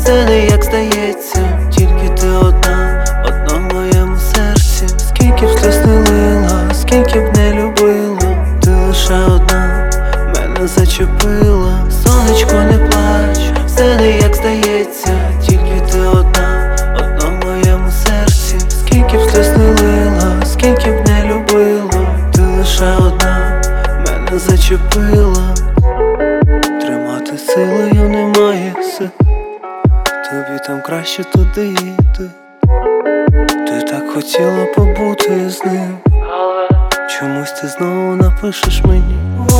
все не як здається, тільки ти одна в моєму серці. Скільки б сльоз не лила, скільки б не любила, ти лише одна мене зачепила. Сонечко, не плач, все не як здається, тільки ти одна в моєму серці. Скільки б сльоз не лила, скільки б не любила, ти лише одна мене зачепила. Тримати силою немає сил, тобі там краще туди йти. Ти так хотіла побути з ним, чомусь ти знову напишеш мені.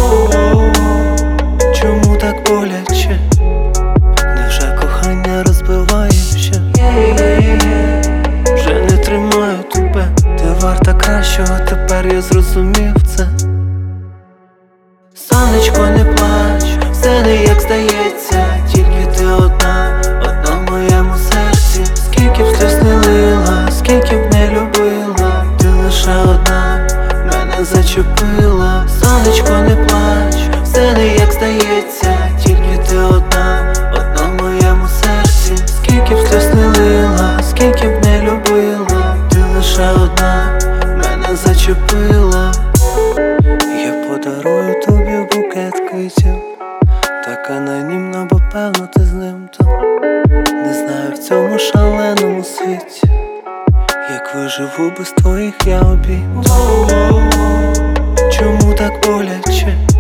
Чому так боляче? Невже кохання розбиває ще? Вже не тримаю тебе, ти варта кращого, тепер я зрозумів це. Сонечко, не плач, все не як здається, тільки ти одна в моєму серці. Скільки б сльоз не лила, скільки б не любила, ти лише одна мене зачепила. Сонечко, не плач, все не як здається, тільки ти одна в моєму серці. Скільки б сльоз не лила, скільки б не любила, ти лише одна мене зачепила. Я подарую тобі букет квітів, так анонімно, бо певно ти з ним там. Не знаю в цьому шаленому світі, як виживу без твоїх я обійму. Чому так боляче?